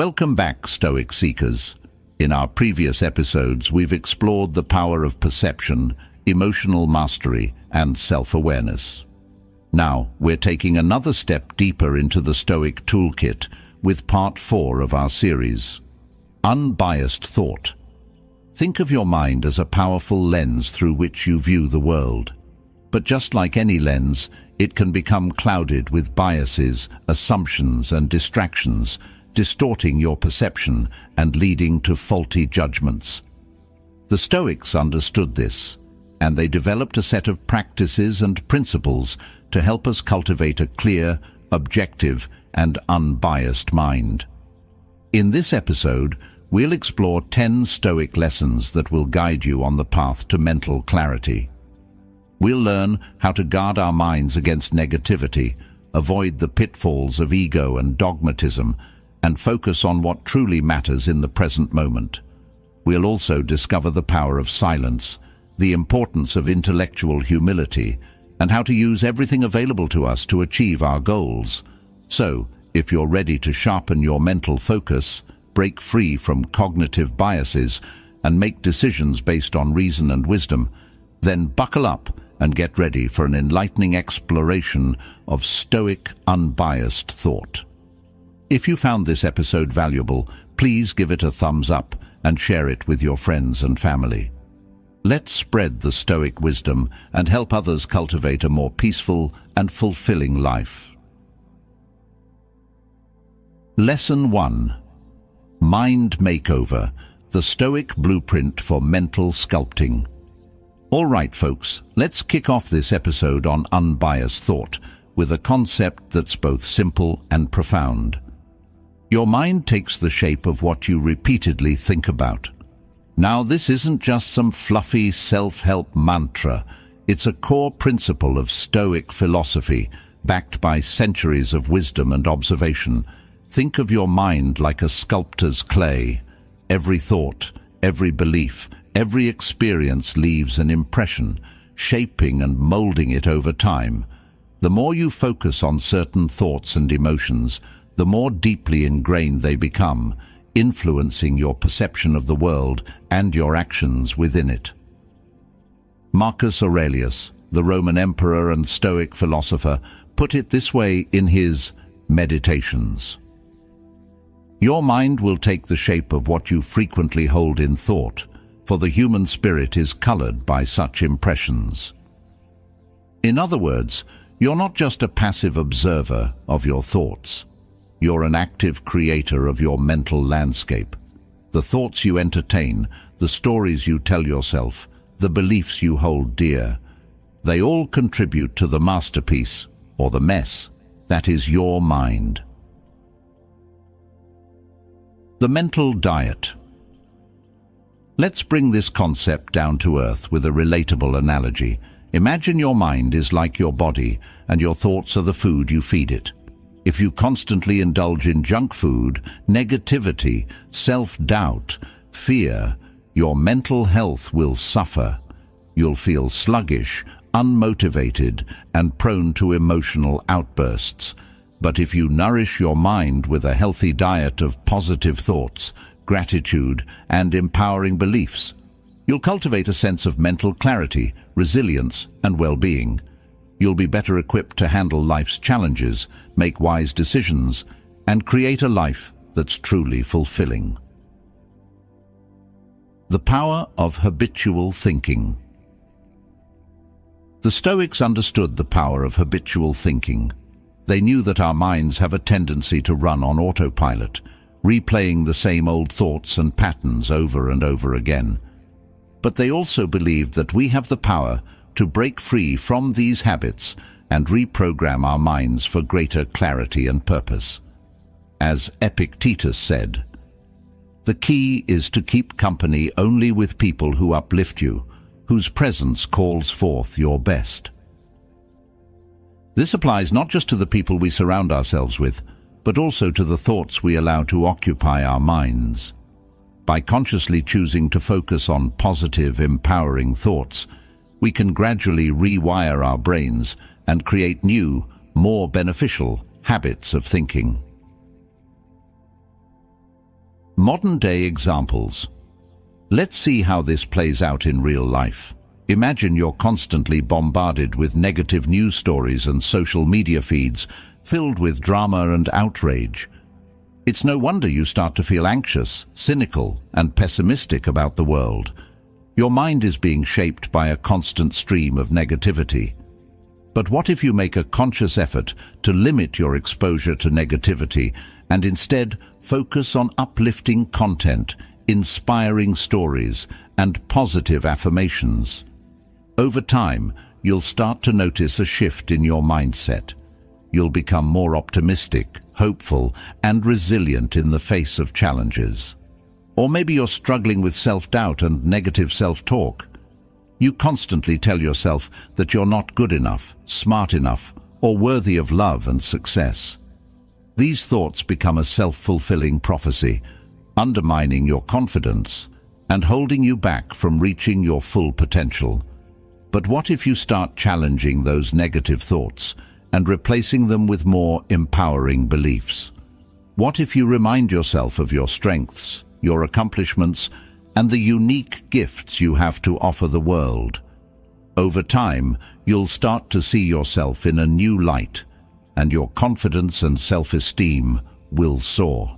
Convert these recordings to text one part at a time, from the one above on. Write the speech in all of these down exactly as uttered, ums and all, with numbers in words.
Welcome back, Stoic Seekers. In our previous episodes, we've explored the power of perception, emotional mastery, and self-awareness. Now, we're taking another step deeper into the Stoic toolkit with part four of our series, Unbiased Thought. Think of your mind as a powerful lens through which you view the world. But just like any lens, it can become clouded with biases, assumptions, and distractions, distorting your perception and leading to faulty judgments. The Stoics understood this, and they developed a set of practices and principles to help us cultivate a clear, objective, and unbiased mind. In this episode, we'll explore ten Stoic lessons that will guide you on the path to mental clarity. We'll learn how to guard our minds against negativity, avoid the pitfalls of ego and dogmatism, and focus on what truly matters in the present moment. We'll also discover the power of silence, the importance of intellectual humility, and how to use everything available to us to achieve our goals. So, if you're ready to sharpen your mental focus, break free from cognitive biases, and make decisions based on reason and wisdom, then buckle up and get ready for an enlightening exploration of Stoic, unbiased thought. If you found this episode valuable, please give it a thumbs up and share it with your friends and family. Let's spread the Stoic wisdom and help others cultivate a more peaceful and fulfilling life. Lesson one. Mind Makeover, the Stoic blueprint for mental sculpting. All right, folks, let's kick off this episode on unbiased thought with a concept that's both simple and profound. Your mind takes the shape of what you repeatedly think about. Now, this isn't just some fluffy self-help mantra. It's a core principle of Stoic philosophy, backed by centuries of wisdom and observation. Think of your mind like a sculptor's clay. Every thought, every belief, every experience leaves an impression, shaping and molding it over time. The more you focus on certain thoughts and emotions, the more deeply ingrained they become, influencing your perception of the world and your actions within it. Marcus Aurelius, the Roman emperor and Stoic philosopher, put it this way in his Meditations. Your mind will take the shape of what you frequently hold in thought, for the human spirit is colored by such impressions. In other words, you're not just a passive observer of your thoughts. You're an active creator of your mental landscape. The thoughts you entertain, the stories you tell yourself, the beliefs you hold dear, they all contribute to the masterpiece, or the mess, that is your mind. The mental diet. Let's bring this concept down to earth with a relatable analogy. Imagine your mind is like your body, and your thoughts are the food you feed it. If you constantly indulge in junk food, negativity, self-doubt, fear, your mental health will suffer. You'll feel sluggish, unmotivated, and prone to emotional outbursts. But if you nourish your mind with a healthy diet of positive thoughts, gratitude, and empowering beliefs, you'll cultivate a sense of mental clarity, resilience, and well-being. You'll be better equipped to handle life's challenges, make wise decisions, and create a life that's truly fulfilling. The power of habitual thinking. The Stoics understood the power of habitual thinking. They knew that our minds have a tendency to run on autopilot, replaying the same old thoughts and patterns over and over again. But they also believed that we have the power to break free from these habits and reprogram our minds for greater clarity and purpose. As Epictetus said, "The key is to keep company only with people who uplift you, whose presence calls forth your best." This applies not just to the people we surround ourselves with, but also to the thoughts we allow to occupy our minds. By consciously choosing to focus on positive, empowering thoughts, we can gradually rewire our brains and create new, more beneficial habits of thinking. Modern-day examples. Let's see how this plays out in real life. Imagine you're constantly bombarded with negative news stories and social media feeds filled with drama and outrage. It's no wonder you start to feel anxious, cynical, and pessimistic about the world. Your mind is being shaped by a constant stream of negativity. But what if you make a conscious effort to limit your exposure to negativity and instead focus on uplifting content, inspiring stories, and positive affirmations? Over time, you'll start to notice a shift in your mindset. You'll become more optimistic, hopeful, and resilient in the face of challenges. Or maybe you're struggling with self-doubt and negative self-talk. You constantly tell yourself that you're not good enough, smart enough, or worthy of love and success. These thoughts become a self-fulfilling prophecy, undermining your confidence and holding you back from reaching your full potential. But what if you start challenging those negative thoughts and replacing them with more empowering beliefs? What if you remind yourself of your strengths, your accomplishments, and the unique gifts you have to offer the world? Over time, you'll start to see yourself in a new light, and your confidence and self-esteem will soar.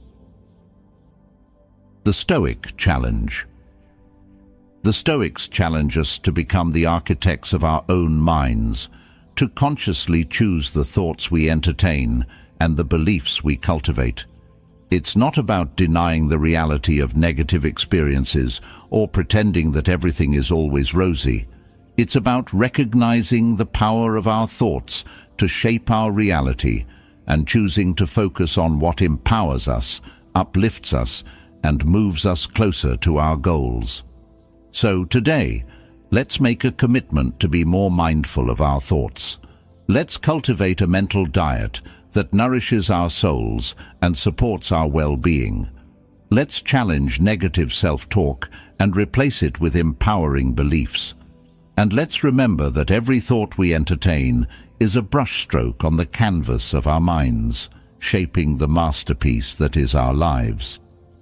The Stoic Challenge. The Stoics challenge us to become the architects of our own minds, to consciously choose the thoughts we entertain and the beliefs we cultivate. It's not about denying the reality of negative experiences or pretending that everything is always rosy. It's about recognizing the power of our thoughts to shape our reality and choosing to focus on what empowers us, uplifts us, and moves us closer to our goals. So today, let's make a commitment to be more mindful of our thoughts. Let's cultivate a mental diet that nourishes our souls and supports our well-being. Let's challenge negative self-talk and replace it with empowering beliefs. And let's remember that every thought we entertain is a brushstroke on the canvas of our minds, shaping the masterpiece that is our lives.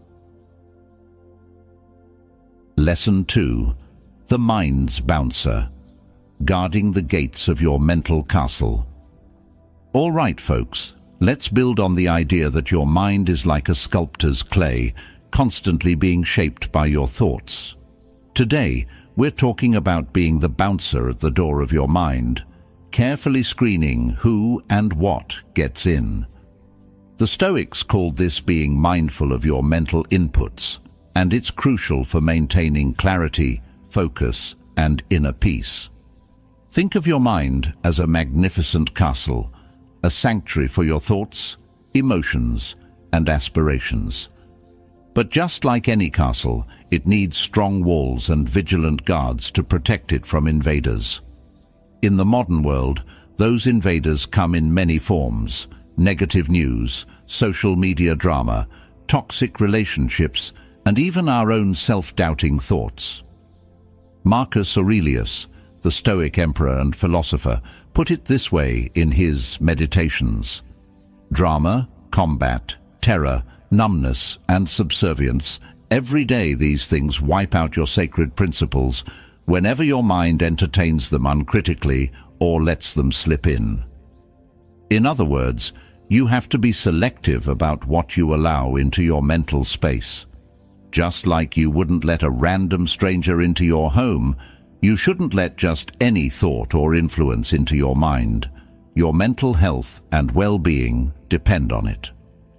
Lesson two. The Mind's Bouncer. Guarding the gates of your mental castle. All right, folks, let's build on the idea that your mind is like a sculptor's clay, constantly being shaped by your thoughts. Today, we're talking about being the bouncer at the door of your mind, carefully screening who and what gets in. The Stoics called this being mindful of your mental inputs, and it's crucial for maintaining clarity, focus, and inner peace. Think of your mind as a magnificent castle, a sanctuary for your thoughts, emotions, and aspirations. But just like any castle, it needs strong walls and vigilant guards to protect it from invaders. In the modern world, those invaders come in many forms: negative news, social media drama, toxic relationships, and even our own self-doubting thoughts. Marcus Aurelius, the Stoic emperor and philosopher, put it this way in his Meditations: drama, combat, terror, numbness, and subservience. Every day these things wipe out your sacred principles whenever your mind entertains them uncritically or lets them slip in. In other words, you have to be selective about what you allow into your mental space. Just like you wouldn't let a random stranger into your home, you shouldn't let just any thought or influence into your mind. Your mental health and well-being depend on it.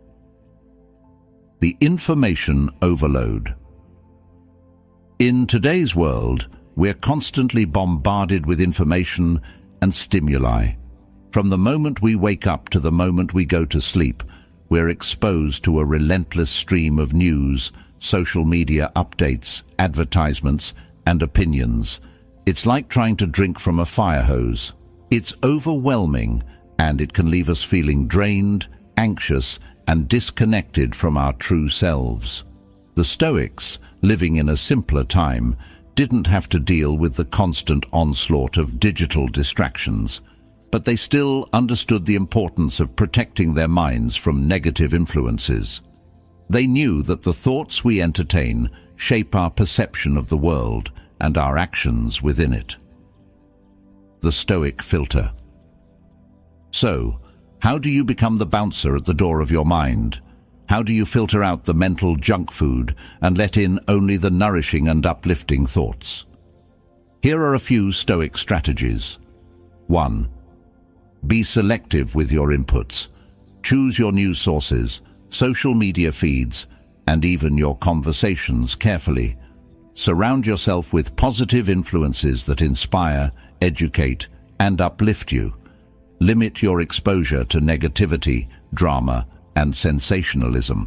The information overload. In today's world, we're constantly bombarded with information and stimuli. From the moment we wake up to the moment we go to sleep, we're exposed to a relentless stream of news, social media updates, advertisements, and opinions. It's like trying to drink from a fire hose. It's overwhelming, and it can leave us feeling drained, anxious, and disconnected from our true selves. The Stoics, living in a simpler time, didn't have to deal with the constant onslaught of digital distractions, but they still understood the importance of protecting their minds from negative influences. They knew that the thoughts we entertain shape our perception of the world and our actions within it. The Stoic filter. So, how do you become the bouncer at the door of your mind? How do you filter out the mental junk food and let in only the nourishing and uplifting thoughts? Here are a few Stoic strategies. one. Be selective with your inputs. Choose your news sources, social media feeds, and even your conversations carefully. Surround yourself with positive influences that inspire, educate, and uplift you. Limit your exposure to negativity, drama, and sensationalism.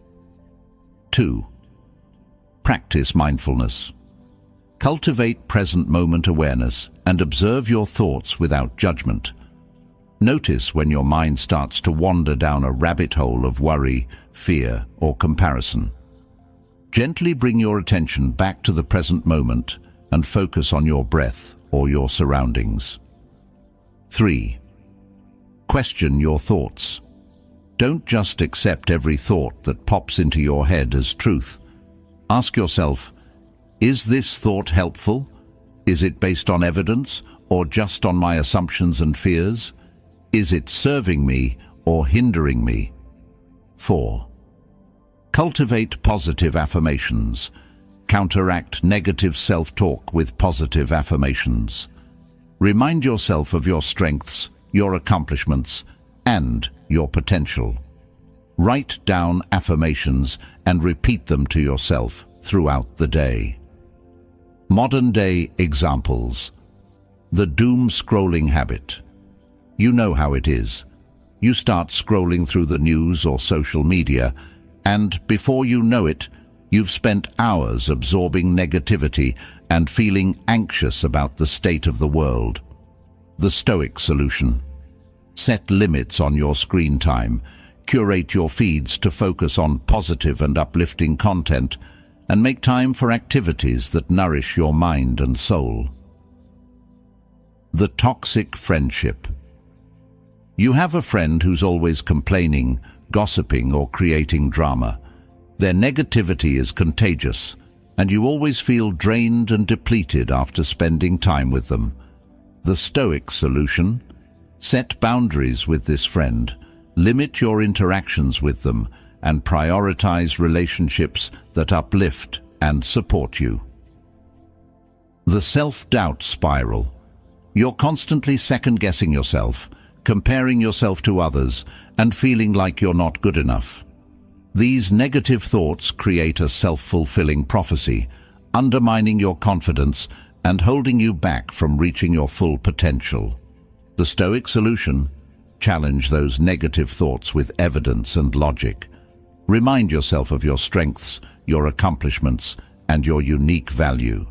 two. Practice mindfulness. Cultivate present-moment awareness and observe your thoughts without judgment. Notice when your mind starts to wander down a rabbit hole of worry, fear, or comparison. Gently bring your attention back to the present moment and focus on your breath or your surroundings. three. Question your thoughts. Don't just accept every thought that pops into your head as truth. Ask yourself, is this thought helpful? Is it based on evidence or just on my assumptions and fears? Is it serving me or hindering me? four. Cultivate positive affirmations. Counteract negative self-talk with positive affirmations. Remind yourself of your strengths, your accomplishments, and your potential. Write down affirmations and repeat them to yourself throughout the day. Modern-day examples. The doom-scrolling habit. You know how it is. You start scrolling through the news or social media, and before you know it, you've spent hours absorbing negativity and feeling anxious about the state of the world. The Stoic solution. Set limits on your screen time, curate your feeds to focus on positive and uplifting content, and make time for activities that nourish your mind and soul. The toxic friendship. You have a friend who's always complaining, gossiping, or creating drama. Their negativity is contagious, and you always feel drained and depleted after spending time with them. The Stoic solution? Set boundaries with this friend, limit your interactions with them, and prioritize relationships that uplift and support you. The self-doubt spiral. You're constantly second-guessing yourself, comparing yourself to others, and feeling like you're not good enough. These negative thoughts create a self-fulfilling prophecy, undermining your confidence and holding you back from reaching your full potential. The Stoic solution? Challenge those negative thoughts with evidence and logic. Remind yourself of your strengths, your accomplishments, and your unique value.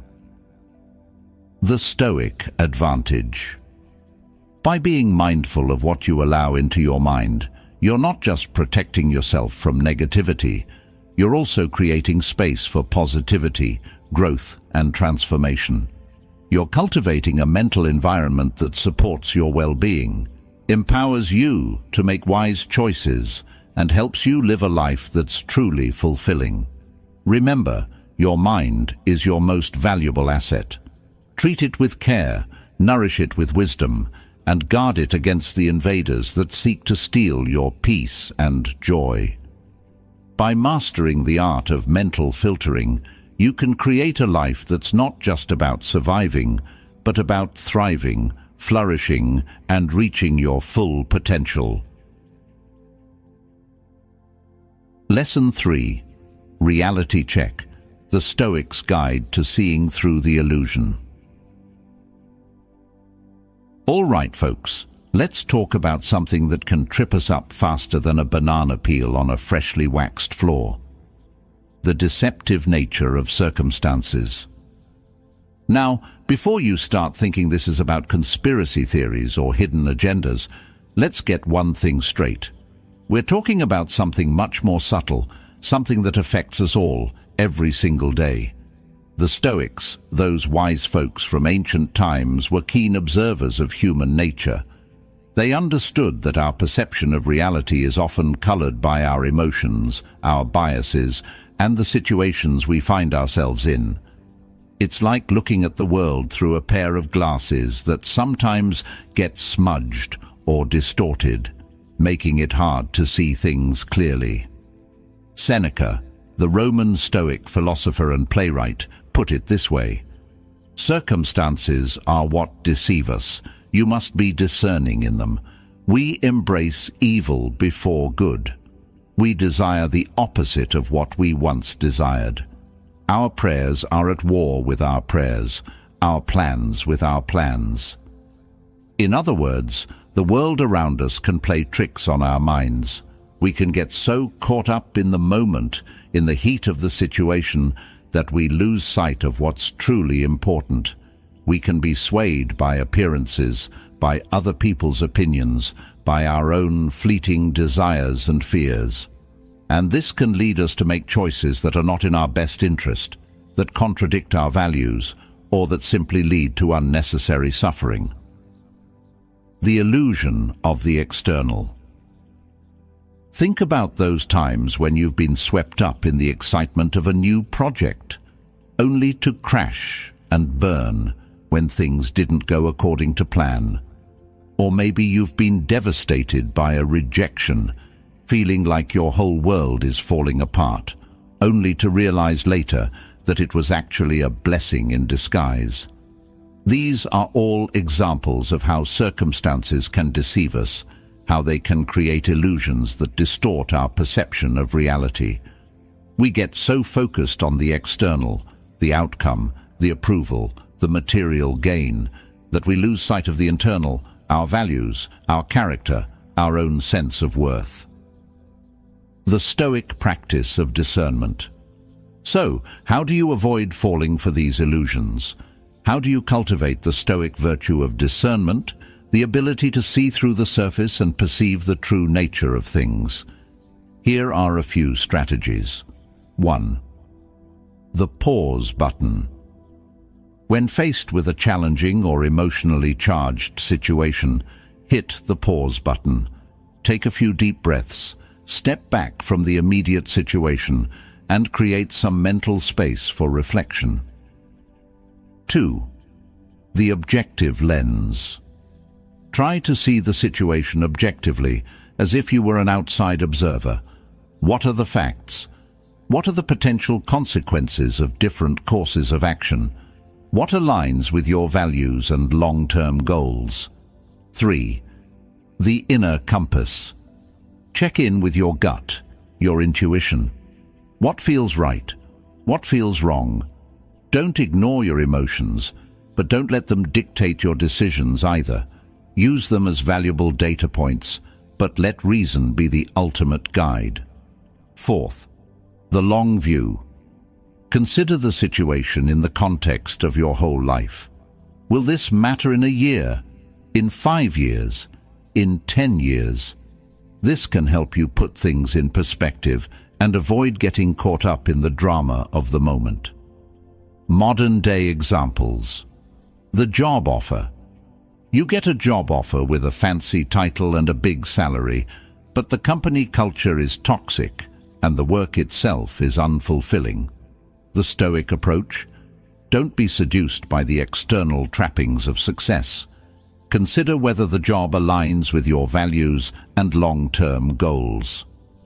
The Stoic advantage. By being mindful of what you allow into your mind, you're not just protecting yourself from negativity, you're also creating space for positivity, growth, and transformation. You're cultivating a mental environment that supports your well-being, empowers you to make wise choices, and helps you live a life that's truly fulfilling. Remember, your mind is your most valuable asset. Treat it with care, nourish it with wisdom, and guard it against the invaders that seek to steal your peace and joy. By mastering the art of mental filtering, you can create a life that's not just about surviving, but about thriving, flourishing, and reaching your full potential. Lesson three. Reality Check. The Stoics' Guide to Seeing Through the Illusion. All right, folks, let's talk about something that can trip us up faster than a banana peel on a freshly waxed floor. The deceptive nature of circumstances. Now, before you start thinking this is about conspiracy theories or hidden agendas, let's get one thing straight. We're talking about something much more subtle, something that affects us all, every single day. The Stoics, those wise folks from ancient times, were keen observers of human nature. They understood that our perception of reality is often colored by our emotions, our biases, and the situations we find ourselves in. It's like looking at the world through a pair of glasses that sometimes get smudged or distorted, making it hard to see things clearly. Seneca, the Roman Stoic philosopher and playwright, put it this way: "Circumstances are what deceive us. You must be discerning in them. We embrace evil before good. We desire the opposite of what we once desired. Our prayers are at war with our prayers, our plans with our plans." In other words, the world around us can play tricks on our minds. We can get so caught up in the moment, in the heat of the situation, that we lose sight of what's truly important. We can be swayed by appearances, by other people's opinions, by our own fleeting desires and fears. And this can lead us to make choices that are not in our best interest, that contradict our values, or that simply lead to unnecessary suffering. The illusion of the external. Think about those times when you've been swept up in the excitement of a new project, only to crash and burn when things didn't go according to plan. Or maybe you've been devastated by a rejection, feeling like your whole world is falling apart, only to realize later that it was actually a blessing in disguise. These are all examples of how circumstances can deceive us, how they can create illusions that distort our perception of reality. We get so focused on the external, the outcome, the approval, the material gain, that we lose sight of the internal, our values, our character, our own sense of worth. The Stoic practice of discernment. So, how do you avoid falling for these illusions? How do you cultivate the Stoic virtue of discernment, the ability to see through the surface and perceive the true nature of things? Here are a few strategies. one. The pause button. When faced with a challenging or emotionally charged situation, hit the pause button. Take a few deep breaths, step back from the immediate situation, and create some mental space for reflection. two. The objective lens. Try to see the situation objectively, as if you were an outside observer. What are the facts? What are the potential consequences of different courses of action? What aligns with your values and long-term goals? three. The inner compass. Check in with your gut, your intuition. What feels right? What feels wrong? Don't ignore your emotions, but don't let them dictate your decisions either. Use them as valuable data points, but let reason be the ultimate guide. Fourth, the long view. Consider the situation in the context of your whole life. Will this matter in a year, in five years, in ten years? This can help you put things in perspective and avoid getting caught up in the drama of the moment. Modern-day examples. The job offer. You get a job offer with a fancy title and a big salary, but the company culture is toxic and the work itself is unfulfilling. The Stoic approach: don't be seduced by the external trappings of success. Consider whether the job aligns with your values and long-term goals.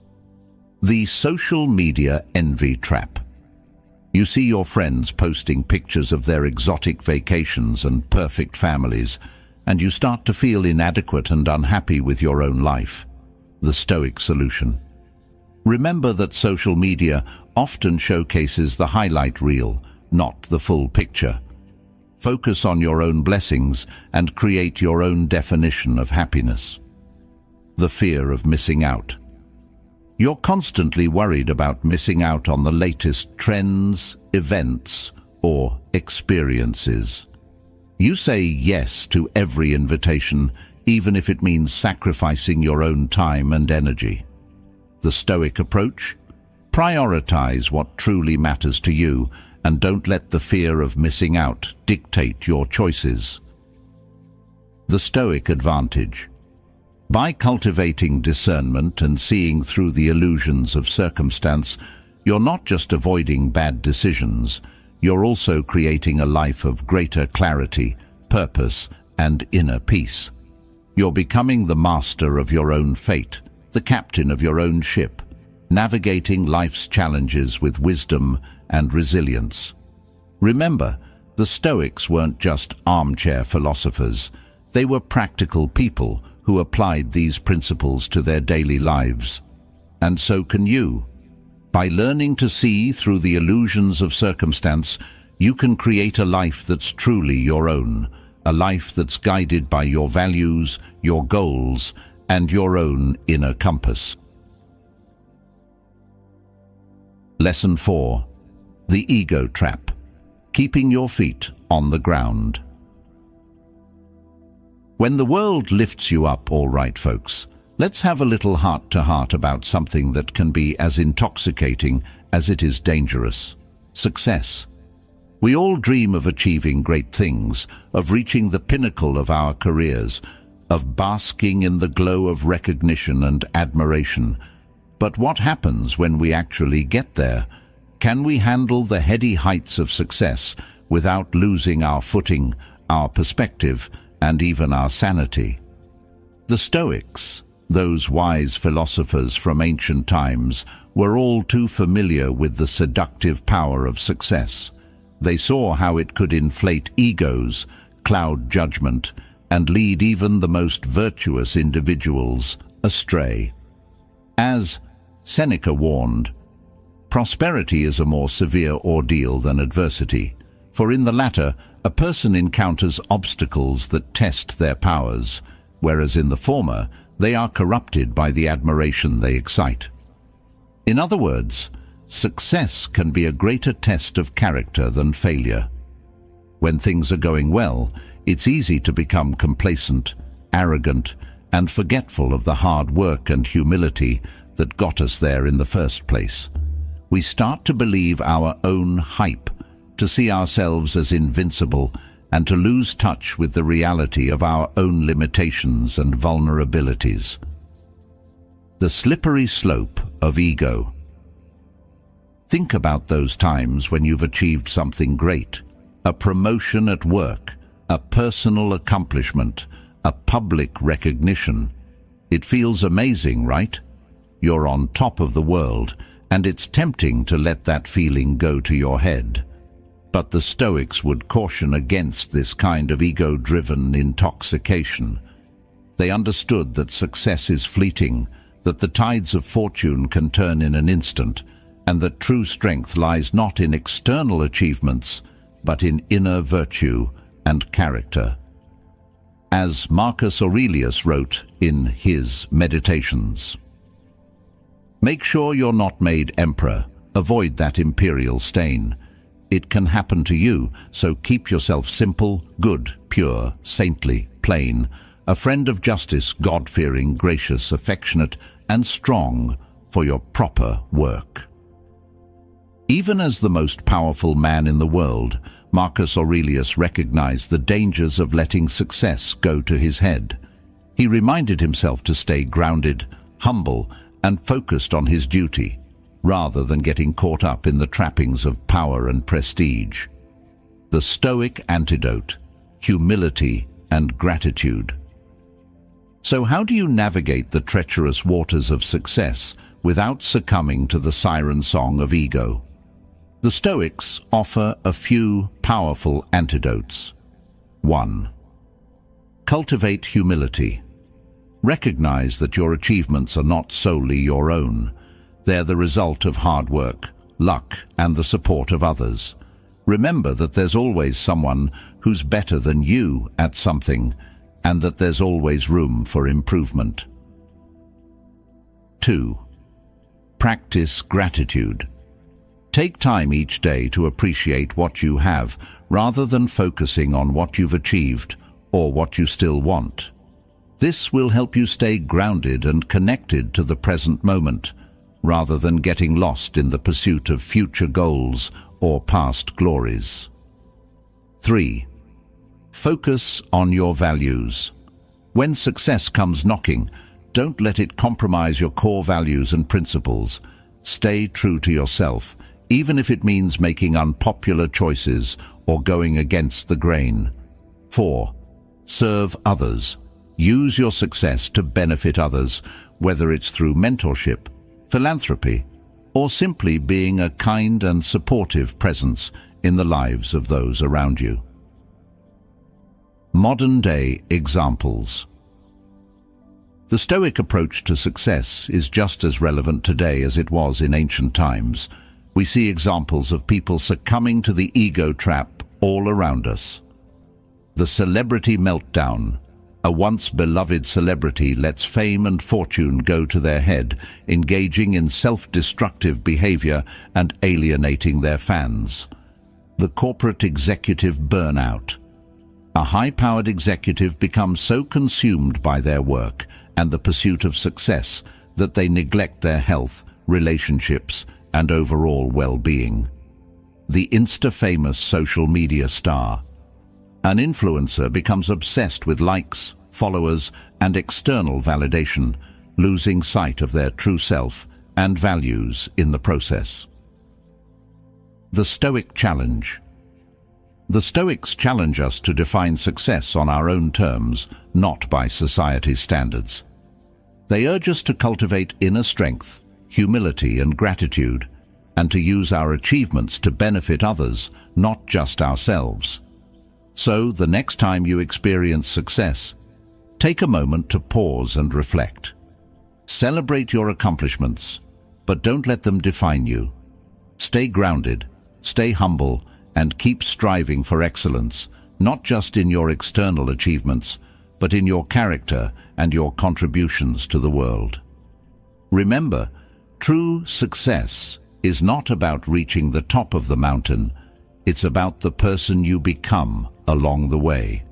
The social media envy trap. You see your friends posting pictures of their exotic vacations and perfect families, and you start to feel inadequate and unhappy with your own life. The Stoic solution: remember that social media often showcases the highlight reel, not the full picture. Focus on your own blessings and create your own definition of happiness. The fear of missing out. You're constantly worried about missing out on the latest trends, events, or experiences. You say yes to every invitation, even if it means sacrificing your own time and energy. The Stoic approach: prioritize what truly matters to you and don't let the fear of missing out dictate your choices. The Stoic advantage. By cultivating discernment and seeing through the illusions of circumstance, you're not just avoiding bad decisions, you're also creating a life of greater clarity, purpose, and inner peace. You're becoming the master of your own fate, the captain of your own ship, navigating life's challenges with wisdom and resilience. Remember, the Stoics weren't just armchair philosophers. They were practical people who applied these principles to their daily lives. And so can you. By learning to see through the illusions of circumstance, you can create a life that's truly your own, a life that's guided by your values, your goals, and your own inner compass. Lesson four. The Ego Trap. Keeping your feet on the ground. When the world lifts you up, all right, folks, let's have a little heart-to-heart about something that can be as intoxicating as it is dangerous. Success. We all dream of achieving great things, of reaching the pinnacle of our careers, of basking in the glow of recognition and admiration. But what happens when we actually get there? Can we handle the heady heights of success without losing our footing, our perspective, and even our sanity? The Stoics, those wise philosophers from ancient times, were all too familiar with the seductive power of success. They saw how it could inflate egos, cloud judgment, and lead even the most virtuous individuals astray. As Seneca warned, prosperity is a more severe ordeal than adversity, for in the latter, a person encounters obstacles that test their powers, whereas in the former, they are corrupted by the admiration they excite. In other words, success can be a greater test of character than failure. When things are going well, it's easy to become complacent, arrogant, and forgetful of the hard work and humility that got us there in the first place. We start to believe our own hype, to see ourselves as invincible, and to lose touch with the reality of our own limitations and vulnerabilities. The slippery slope of ego. Think about those times when you've achieved something great, a promotion at work, a personal accomplishment, a public recognition. It feels amazing, right? You're on top of the world, and it's tempting to let that feeling go to your head. But the Stoics would caution against this kind of ego-driven intoxication. They understood that success is fleeting, that the tides of fortune can turn in an instant, and that true strength lies not in external achievements, but in inner virtue and character. As Marcus Aurelius wrote in his Meditations, "Make sure you're not made emperor. Avoid that imperial stain. It can happen to you, so keep yourself simple, good, pure, saintly, plain, a friend of justice, God-fearing, gracious, affectionate, and strong for your proper work." Even as the most powerful man in the world, Marcus Aurelius recognized the dangers of letting success go to his head. He reminded himself to stay grounded, humble, and focused on his duty, rather than getting caught up in the trappings of power and prestige. The Stoic antidote: humility and gratitude. So how do you navigate the treacherous waters of success without succumbing to the siren song of ego? The Stoics offer a few powerful antidotes. one. Cultivate humility. Recognize that your achievements are not solely your own. They're the result of hard work, luck, and the support of others. Remember that there's always someone who's better than you at something, and that there's always room for improvement. two. Practice gratitude. Take time each day to appreciate what you have, rather than focusing on what you've achieved or what you still want. This will help you stay grounded and connected to the present moment, rather than getting lost in the pursuit of future goals or past glories. three. Focus on your values. When success comes knocking, Don't let it compromise your core values and principles. Stay true to yourself, even if it means making unpopular choices or going against the grain. four. Serve others. Use your success to benefit others, whether it's through mentorship, philanthropy, or simply being a kind and supportive presence in the lives of those around you. Modern-day examples. The Stoic approach to success is just as relevant today as it was in ancient times. We see examples of people succumbing to the ego trap all around us. The celebrity meltdown. A once beloved celebrity lets fame and fortune go to their head, engaging in self-destructive behavior and alienating their fans. The corporate executive burnout. A high-powered executive becomes so consumed by their work and the pursuit of success that they neglect their health, relationships, and overall well-being. The Insta-famous social media star. An influencer becomes obsessed with likes, followers, and external validation, losing sight of their true self and values in the process. The Stoic Challenge. The Stoics challenge us to define success on our own terms, not by society's standards. They urge us to cultivate inner strength, humility, and gratitude, and to use our achievements to benefit others, not just ourselves. So, the next time you experience success, take a moment to pause and reflect. Celebrate your accomplishments, but don't let them define you. Stay grounded, stay humble, and keep striving for excellence, not just in your external achievements, but in your character and your contributions to the world. Remember, true success is not about reaching the top of the mountain. It's about the person you become along the way.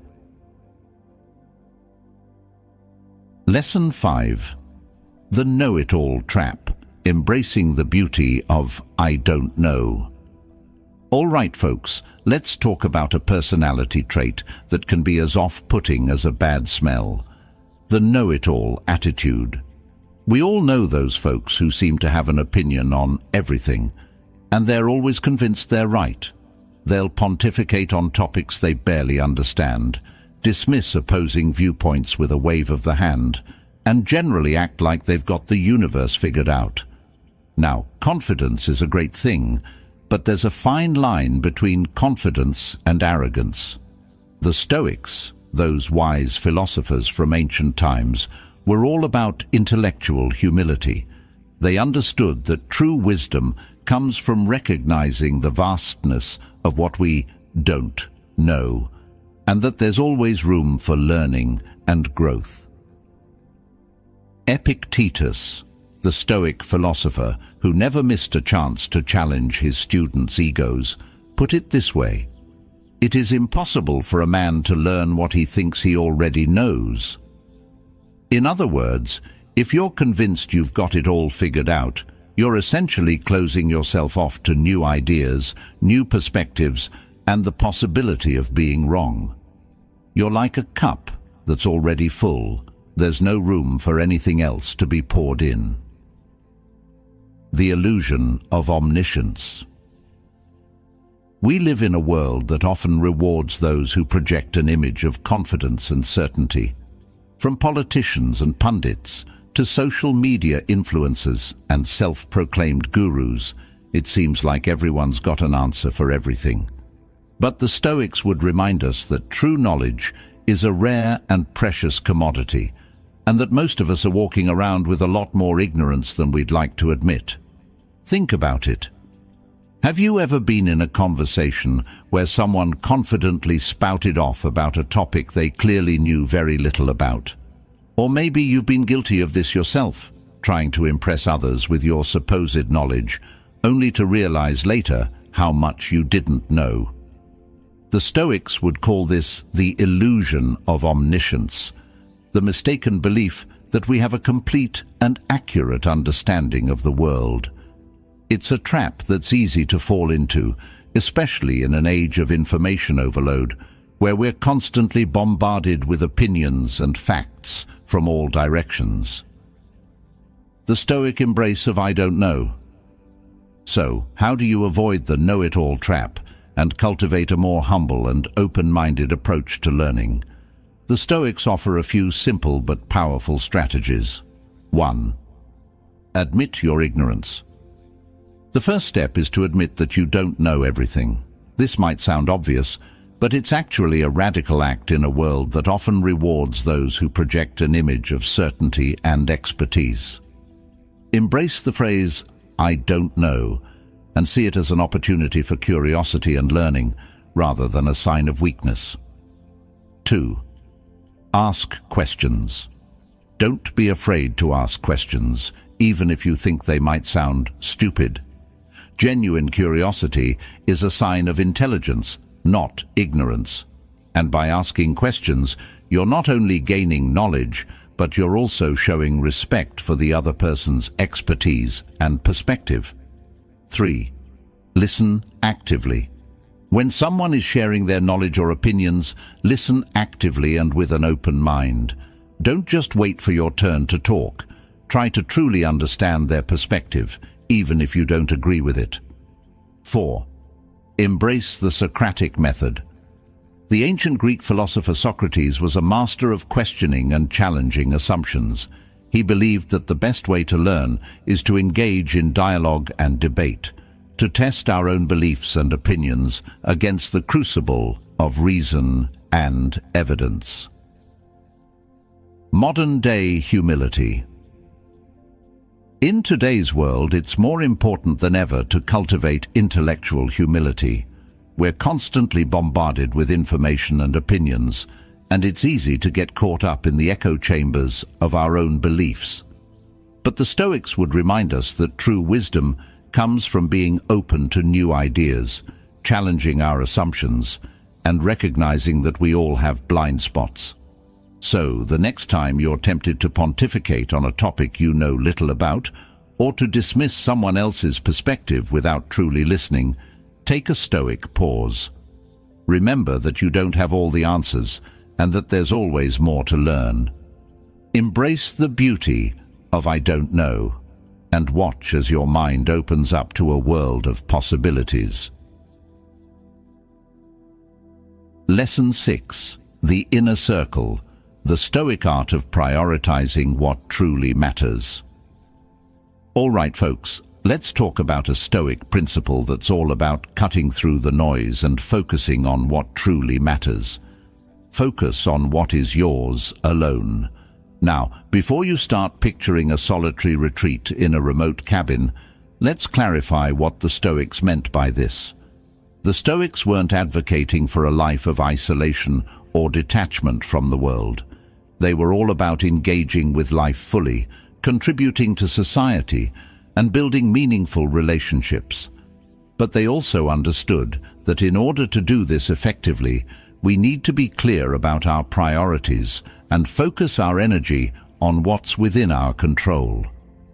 Lesson five. The Know-It-All Trap. Embracing the beauty of I don't know. All right, folks, let's talk about a personality trait that can be as off-putting as a bad smell. The know-it-all attitude. We all know those folks who seem to have an opinion on everything, and they're always convinced they're right. They'll pontificate on topics they barely understand, dismiss opposing viewpoints with a wave of the hand, and generally act like they've got the universe figured out. Now, confidence is a great thing, but there's a fine line between confidence and arrogance. The Stoics, those wise philosophers from ancient times, were all about intellectual humility. They understood that true wisdom comes from recognizing the vastness of what we don't know, and that there's always room for learning and growth. Epictetus, the Stoic philosopher who never missed a chance to challenge his students' egos, put it this way: it is impossible for a man to learn what he thinks he already knows. In other words, if you're convinced you've got it all figured out, you're essentially closing yourself off to new ideas, new perspectives, and the possibility of being wrong. You're like a cup that's already full. There's no room for anything else to be poured in. The illusion of omniscience. We live in a world that often rewards those who project an image of confidence and certainty. From politicians and pundits to social media influencers and self-proclaimed gurus, it seems like everyone's got an answer for everything. But the Stoics would remind us that true knowledge is a rare and precious commodity, and that most of us are walking around with a lot more ignorance than we'd like to admit. Think about it. Have you ever been in a conversation where someone confidently spouted off about a topic they clearly knew very little about? Or maybe you've been guilty of this yourself, trying to impress others with your supposed knowledge, only to realize later how much you didn't know. The Stoics would call this the illusion of omniscience, the mistaken belief that we have a complete and accurate understanding of the world. It's a trap that's easy to fall into, especially in an age of information overload, where we're constantly bombarded with opinions and facts from all directions. the Stoic embrace of I don't know. So, how do you avoid the know-it-all trap and cultivate a more humble and open-minded approach to learning? The Stoics offer a few simple but powerful strategies. one. Admit your ignorance. The first step is to admit that you don't know everything. This might sound obvious, but it's actually a radical act in a world that often rewards those who project an image of certainty and expertise. Embrace the phrase, I don't know, and see it as an opportunity for curiosity and learning, rather than a sign of weakness. two. Ask questions. Don't be afraid to ask questions, even if you think they might sound stupid. Genuine curiosity is a sign of intelligence, not ignorance. And by asking questions, you're not only gaining knowledge, but you're also showing respect for the other person's expertise and perspective. three. Listen actively. When someone is sharing their knowledge or opinions, listen actively and with an open mind. Don't just wait for your turn to talk. Try to truly understand their perspective, even if you don't agree with it. four. Embrace the Socratic method. The ancient Greek philosopher Socrates was a master of questioning and challenging assumptions. He believed that the best way to learn is to engage in dialogue and debate, to test our own beliefs and opinions against the crucible of reason and evidence. Modern-day humility. In today's world, it's more important than ever to cultivate intellectual humility. We're constantly bombarded with information and opinions, and it's easy to get caught up in the echo chambers of our own beliefs. But the Stoics would remind us that true wisdom comes from being open to new ideas, challenging our assumptions, and recognizing that we all have blind spots. So, the next time you're tempted to pontificate on a topic you know little about, or to dismiss someone else's perspective without truly listening, take a Stoic pause. Remember that you don't have all the answers, and that there's always more to learn. Embrace the beauty of I don't know, and watch as your mind opens up to a world of possibilities. Lesson six. The Inner Circle. The Stoic art of prioritizing what truly matters. All right, folks, let's talk about a Stoic principle that's all about cutting through the noise and focusing on what truly matters. Focus on what is yours alone. Now, before you start picturing a solitary retreat in a remote cabin, let's clarify what the Stoics meant by this. The Stoics weren't advocating for a life of isolation or detachment from the world. They were all about engaging with life fully, contributing to society, and building meaningful relationships. But they also understood that in order to do this effectively, we need to be clear about our priorities and focus our energy on what's within our control.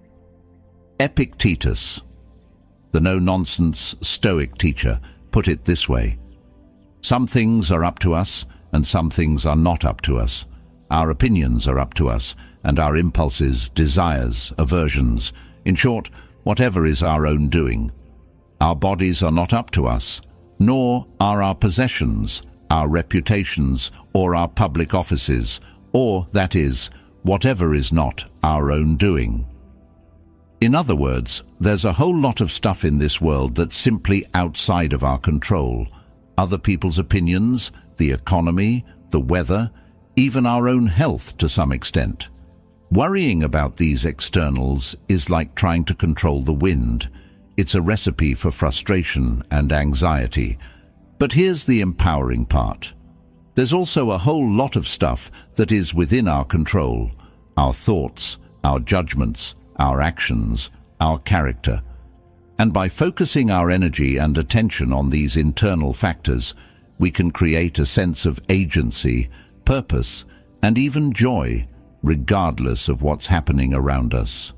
Epictetus, the no-nonsense Stoic teacher, put it this way: some things are up to us, and some things are not up to us. Our opinions are up to us, and our impulses, desires, aversions, in short, whatever is our own doing. Our bodies are not up to us, nor are our possessions, our reputations, or our public offices, or, that is, whatever is not our own doing. In other words, there's a whole lot of stuff in this world that's simply outside of our control. Other people's opinions, the economy, the weather, even our own health to some extent. Worrying about these externals is like trying to control the wind. It's a recipe for frustration and anxiety. But here's the empowering part. There's also a whole lot of stuff that is within our control: our thoughts, our judgments, our actions, our character. And by focusing our energy and attention on these internal factors, we can create a sense of agency, purpose, and even joy, regardless of what's happening around us.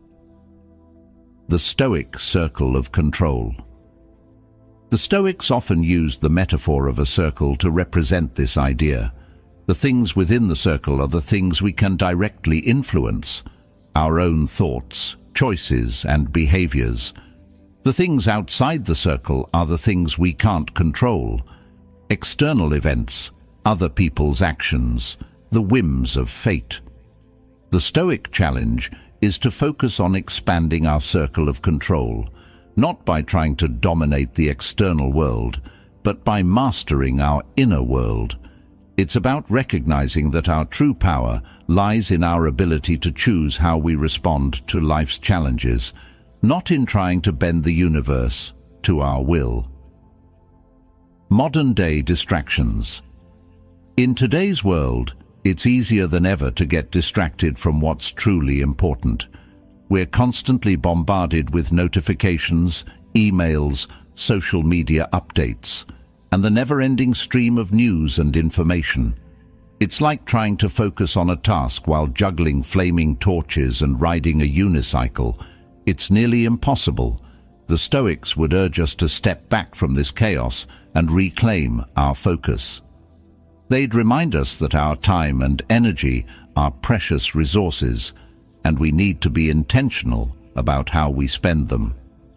The Stoic circle of control. The Stoics often used the metaphor of a circle to represent this idea. The things within the circle are the things we can directly influence: our own thoughts, choices, and behaviors. The things outside the circle are the things we can't control. External events, other people's actions, the whims of fate. The Stoic challenge is to focus on expanding our circle of control, not by trying to dominate the external world, but by mastering our inner world. It's about recognizing that our true power lies in our ability to choose how we respond to life's challenges, not in trying to bend the universe to our will. Modern-day distractions. In today's world, it's easier than ever to get distracted from what's truly important. We're constantly bombarded with notifications, emails, social media updates, and the never-ending stream of news and information. It's like trying to focus on a task while juggling flaming torches and riding a unicycle. It's nearly impossible. The Stoics would urge us to step back from this chaos and reclaim our focus. They'd remind us that our time and energy are precious resources, and we need to be intentional about how we spend them.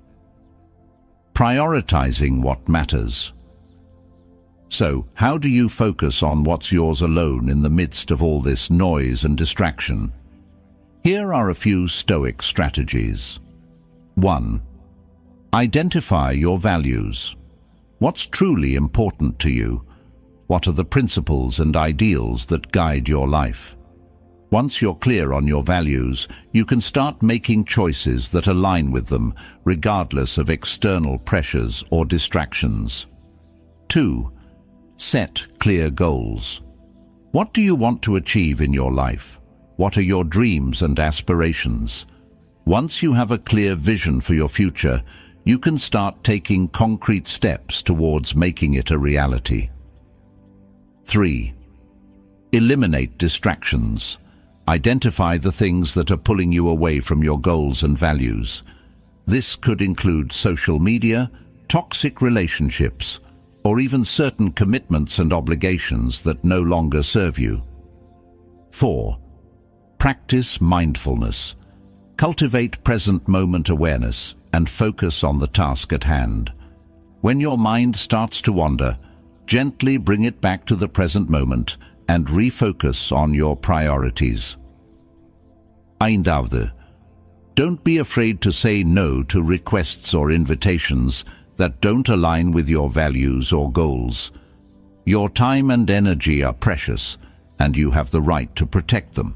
Prioritizing what matters. So, how do you focus on what's yours alone in the midst of all this noise and distraction? Here are a few Stoic strategies. one. Identify your values. What's truly important to you? What are the principles and ideals that guide your life? Once you're clear on your values, you can start making choices that align with them, regardless of external pressures or distractions. two. Set clear goals. What do you want to achieve in your life? What are your dreams and aspirations? Once you have a clear vision for your future, you can start taking concrete steps towards making it a reality. three. Eliminate distractions. Identify the things that are pulling you away from your goals and values. This could include social media, toxic relationships, or even certain commitments and obligations that no longer serve you. four. Practice mindfulness. Cultivate present moment awareness and focus on the task at hand. When your mind starts to wander, gently bring it back to the present moment and refocus on your priorities. Eindavde. Don't be afraid to say no to requests or invitations that don't align with your values or goals. Your time and energy are precious, and you have the right to protect them.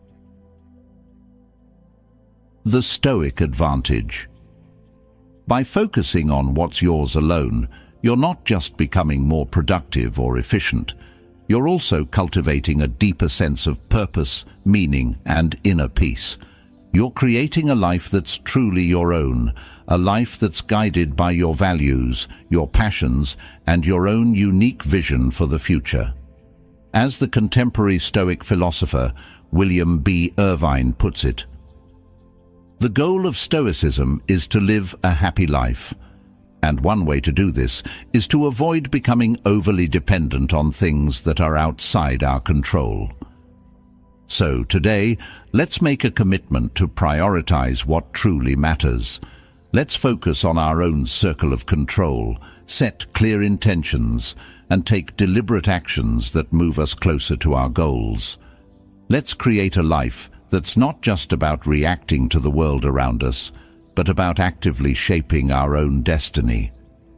The Stoic advantage. By focusing on what's yours alone, you're not just becoming more productive or efficient, you're also cultivating a deeper sense of purpose, meaning, and inner peace. You're creating a life that's truly your own, a life that's guided by your values, your passions, and your own unique vision for the future. As the contemporary Stoic philosopher William B. Irvine puts it, "The goal of Stoicism is to live a happy life. And one way to do this is to avoid becoming overly dependent on things that are outside our control." So today, let's make a commitment to prioritize what truly matters. Let's focus on our own circle of control, set clear intentions, and take deliberate actions that move us closer to our goals. Let's create a life that's not just about reacting to the world around us, but about actively shaping our own destiny.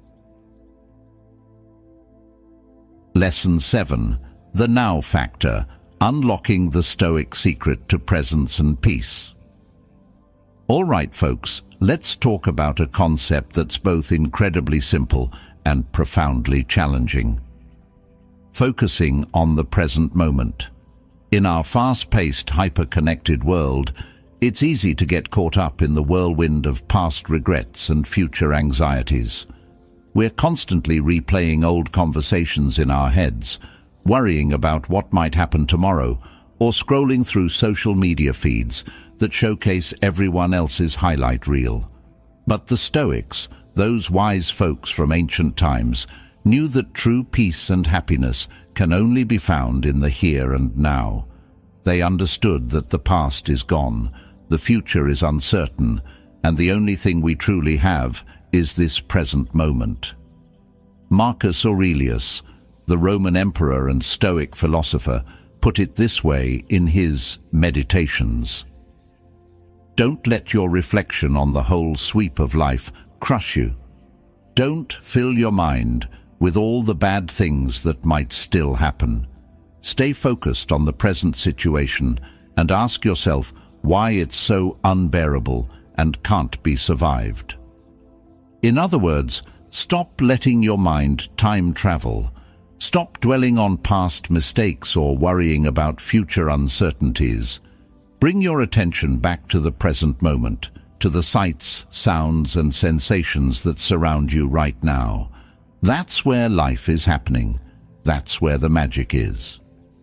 Lesson seven. The Now Factor. Unlocking the Stoic secret to presence and peace. All right, folks, let's talk about a concept that's both incredibly simple and profoundly challenging. Focusing on the present moment. In our fast-paced, hyper-connected world, it's easy to get caught up in the whirlwind of past regrets and future anxieties. We're constantly replaying old conversations in our heads, worrying about what might happen tomorrow, or scrolling through social media feeds that showcase everyone else's highlight reel. But the Stoics, those wise folks from ancient times, knew that true peace and happiness can only be found in the here and now. They understood that the past is gone, the future is uncertain, and the only thing we truly have is this present moment. Marcus Aurelius, the Roman emperor and Stoic philosopher, put it this way in his Meditations. Don't let your reflection on the whole sweep of life crush you. Don't fill your mind with all the bad things that might still happen. Stay focused on the present situation and ask yourself why it's so unbearable and can't be survived. In other words, stop letting your mind time travel. Stop dwelling on past mistakes or worrying about future uncertainties. Bring your attention back to the present moment, to the sights, sounds, and sensations that surround you right now. That's where life is happening. That's where the magic is.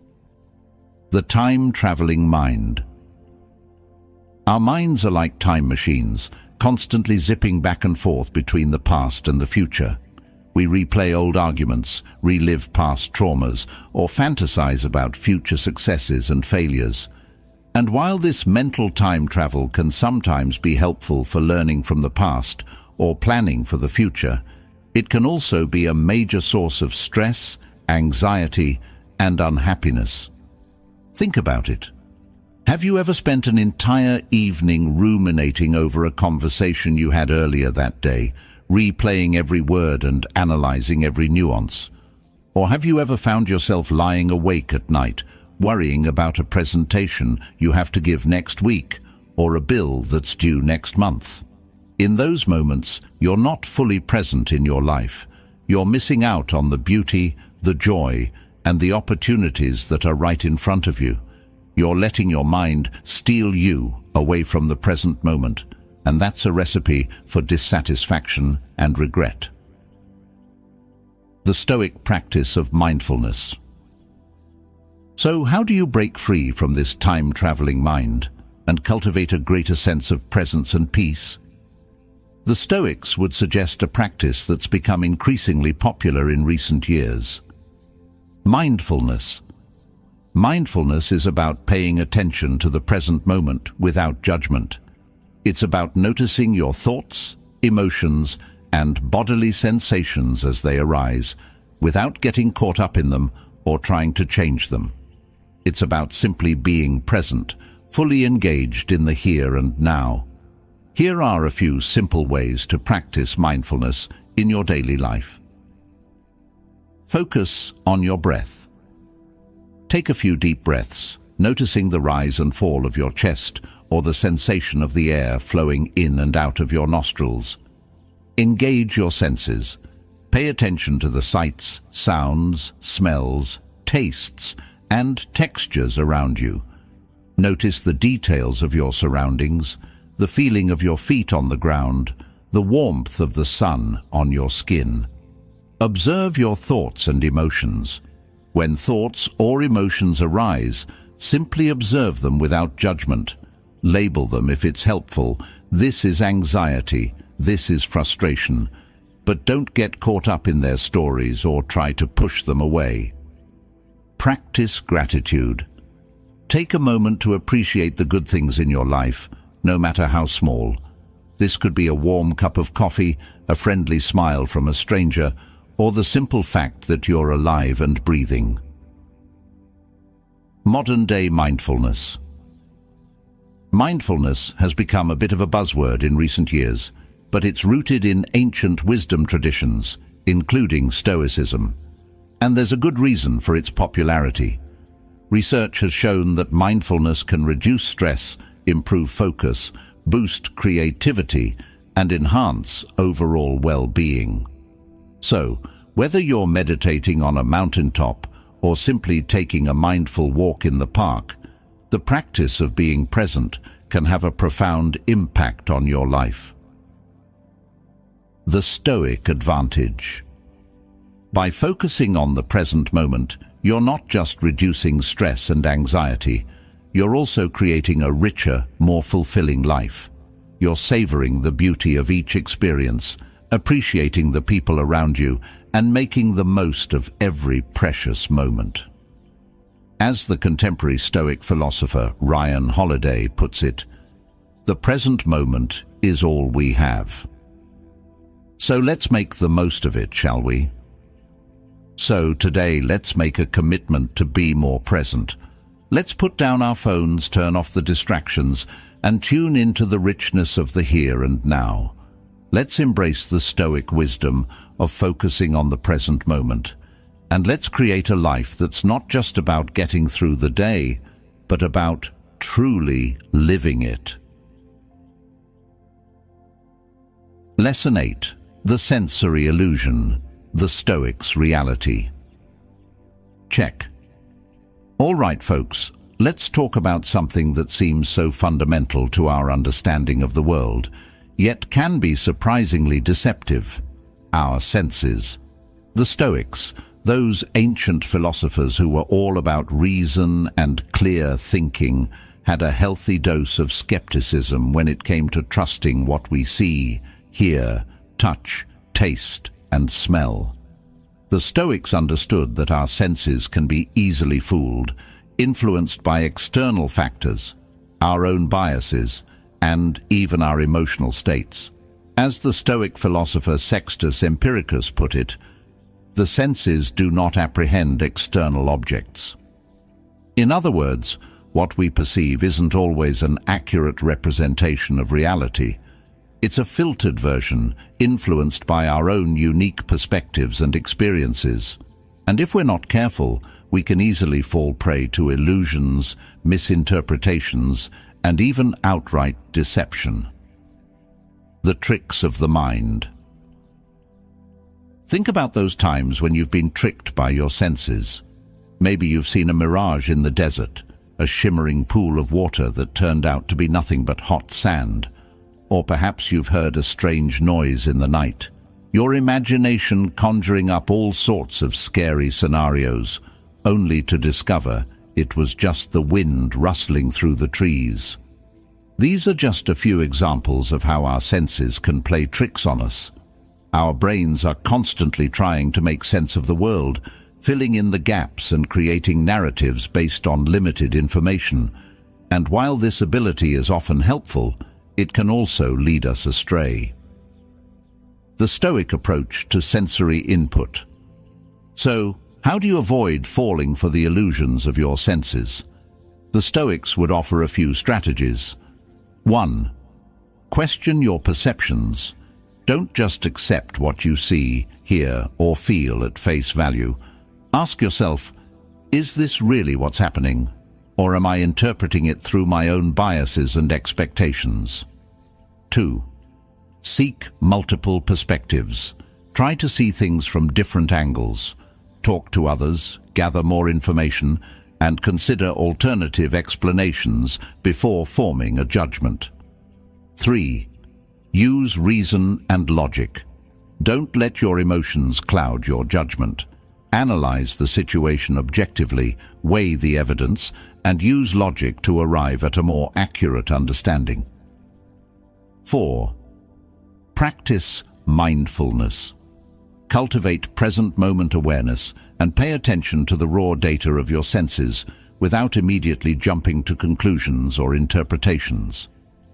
The time-traveling mind. Our minds are like time machines, constantly zipping back and forth between the past and the future. We replay old arguments, relive past traumas, or fantasize about future successes and failures. And while this mental time travel can sometimes be helpful for learning from the past or planning for the future, it can also be a major source of stress, anxiety, and unhappiness. Think about it. Have you ever spent an entire evening ruminating over a conversation you had earlier that day, replaying every word and analyzing every nuance? Or have you ever found yourself lying awake at night, worrying about a presentation you have to give next week or a bill that's due next month? In those moments, you're not fully present in your life. You're missing out on the beauty, the joy, and the opportunities that are right in front of you. You're letting your mind steal you away from the present moment, and that's a recipe for dissatisfaction and regret. The Stoic practice of mindfulness. So how do you break free from this time-traveling mind and cultivate a greater sense of presence and peace? The Stoics would suggest a practice that's become increasingly popular in recent years. Mindfulness. Mindfulness is about paying attention to the present moment without judgment. It's about noticing your thoughts, emotions, and bodily sensations as they arise, without getting caught up in them or trying to change them. It's about simply being present, fully engaged in the here and now. Here are a few simple ways to practice mindfulness in your daily life. Focus on your breath. Take a few deep breaths, noticing the rise and fall of your chest or the sensation of the air flowing in and out of your nostrils. Engage your senses. Pay attention to the sights, sounds, smells, tastes, and textures around you. Notice the details of your surroundings, the feeling of your feet on the ground, the warmth of the sun on your skin. Observe your thoughts and emotions. When thoughts or emotions arise, simply observe them without judgment. Label them if it's helpful. This is anxiety, this is frustration. But don't get caught up in their stories or try to push them away. Practice gratitude. Take a moment to appreciate the good things in your life, no matter how small. This could be a warm cup of coffee, a friendly smile from a stranger, or the simple fact that you're alive and breathing. Modern-day mindfulness. Mindfulness has become a bit of a buzzword in recent years, but it's rooted in ancient wisdom traditions, including Stoicism. And there's a good reason for its popularity. Research has shown that mindfulness can reduce stress, improve focus, boost creativity, and enhance overall well-being. So, whether you're meditating on a mountaintop or simply taking a mindful walk in the park, the practice of being present can have a profound impact on your life. The Stoic advantage. By focusing on the present moment, you're not just reducing stress and anxiety, you're also creating a richer, more fulfilling life. You're savoring the beauty of each experience, appreciating the people around you, and making the most of every precious moment. As the contemporary Stoic philosopher Ryan Holiday puts it, The present moment is all we have. So let's make the most of it, shall we? So today, let's make a commitment to be more present. Let's put down our phones, turn off the distractions, and tune into the richness of the here and now. Let's embrace the Stoic wisdom of focusing on the present moment. And let's create a life that's not just about getting through the day, but about truly living it. Lesson eight. The sensory illusion. The Stoics' reality. Check. All right, folks, let's talk about something that seems so fundamental to our understanding of the world, yet can be surprisingly deceptive. Our senses. The Stoics, those ancient philosophers who were all about reason and clear thinking, had a healthy dose of skepticism when it came to trusting what we see, hear, touch, taste, and smell. The Stoics understood that our senses can be easily fooled, influenced by external factors, our own biases, and even our emotional states. As the Stoic philosopher Sextus Empiricus put it, the senses do not apprehend external objects. In other words, what we perceive isn't always an accurate representation of reality. It's a filtered version, influenced by our own unique perspectives and experiences. And if we're not careful, we can easily fall prey to illusions, misinterpretations, and even outright deception. The tricks of the mind. Think about those times when you've been tricked by your senses. Maybe you've seen a mirage in the desert, a shimmering pool of water that turned out to be nothing but hot sand. Or perhaps you've heard a strange noise in the night, your imagination conjuring up all sorts of scary scenarios, only to discover it was just the wind rustling through the trees. These are just a few examples of how our senses can play tricks on us. Our brains are constantly trying to make sense of the world, filling in the gaps and creating narratives based on limited information. And while this ability is often helpful, it can also lead us astray. The Stoic approach to sensory input. So, how do you avoid falling for the illusions of your senses? The Stoics would offer a few strategies. One. Question your perceptions. Don't just accept what you see, hear, or feel at face value. Ask yourself, is this really what's happening? Or am I interpreting it through my own biases and expectations? Two. Seek multiple perspectives. Try to see things from different angles. Talk to others, gather more information, and consider alternative explanations before forming a judgment. Three. Use reason and logic. Don't let your emotions cloud your judgment. Analyze the situation objectively, weigh the evidence, and use logic to arrive at a more accurate understanding. Four. Practice mindfulness. Cultivate present-moment awareness and pay attention to the raw data of your senses without immediately jumping to conclusions or interpretations.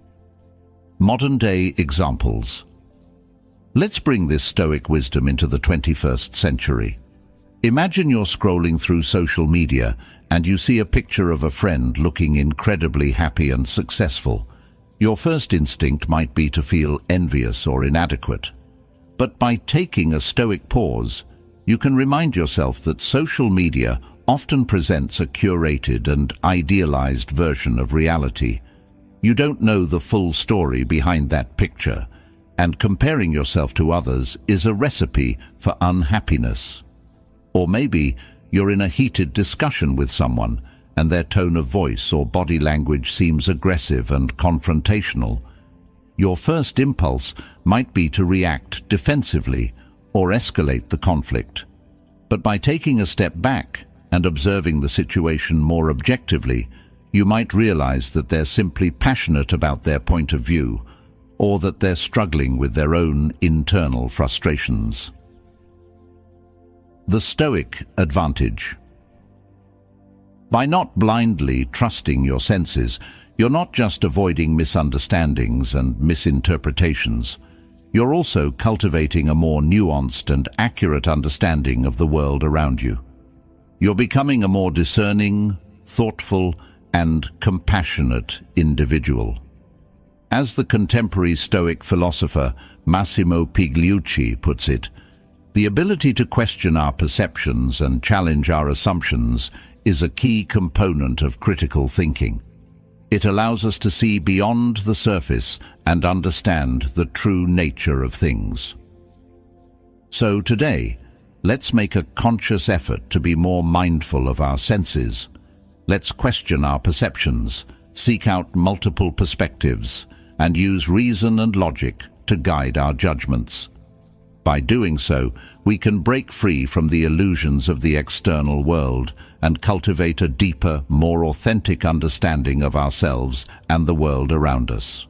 Modern-day examples. Let's bring this Stoic wisdom into the twenty-first century. Imagine you're scrolling through social media and you see a picture of a friend looking incredibly happy and successful. Your first instinct might be to feel envious or inadequate. But by taking a Stoic pause, you can remind yourself that social media often presents a curated and idealized version of reality. You don't know the full story behind that picture, and comparing yourself to others is a recipe for unhappiness. Or maybe you're in a heated discussion with someone, and their tone of voice or body language seems aggressive and confrontational. Your first impulse might be to react defensively or escalate the conflict. But by taking a step back and observing the situation more objectively, you might realize that they're simply passionate about their point of view, or that they're struggling with their own internal frustrations. The Stoic advantage. By not blindly trusting your senses, You're not just avoiding misunderstandings and misinterpretations. You're also cultivating a more nuanced and accurate understanding of the world around you. You're becoming a more discerning, thoughtful, and compassionate individual. As the contemporary Stoic philosopher Massimo Pigliucci puts it, the ability to question our perceptions and challenge our assumptions is a key component of critical thinking. It allows us to see beyond the surface and understand the true nature of things. So today, let's make a conscious effort to be more mindful of our senses. Let's question our perceptions, seek out multiple perspectives, and use reason and logic to guide our judgments. By doing so, we can break free from the illusions of the external world and cultivate a deeper, more authentic understanding of ourselves and the world around us.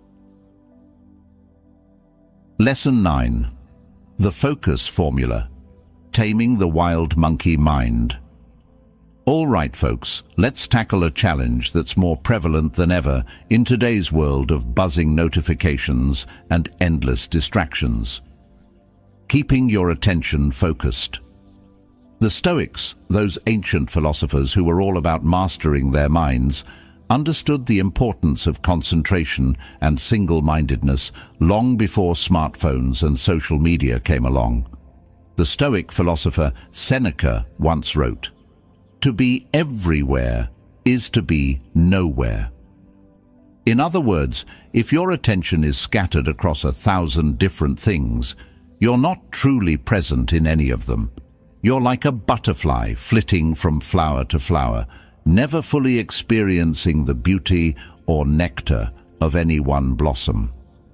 Lesson nine. The Focus Formula. Taming the Wild Monkey Mind. All right, folks, let's tackle a challenge that's more prevalent than ever in today's world of buzzing notifications and endless distractions. Keeping your attention focused. The Stoics, those ancient philosophers who were all about mastering their minds, understood the importance of concentration and single-mindedness long before smartphones and social media came along. The Stoic philosopher Seneca once wrote, "To be everywhere is to be nowhere." In other words, if your attention is scattered across a thousand different things, you're not truly present in any of them. You're like a butterfly flitting from flower to flower, never fully experiencing the beauty or nectar of any one blossom.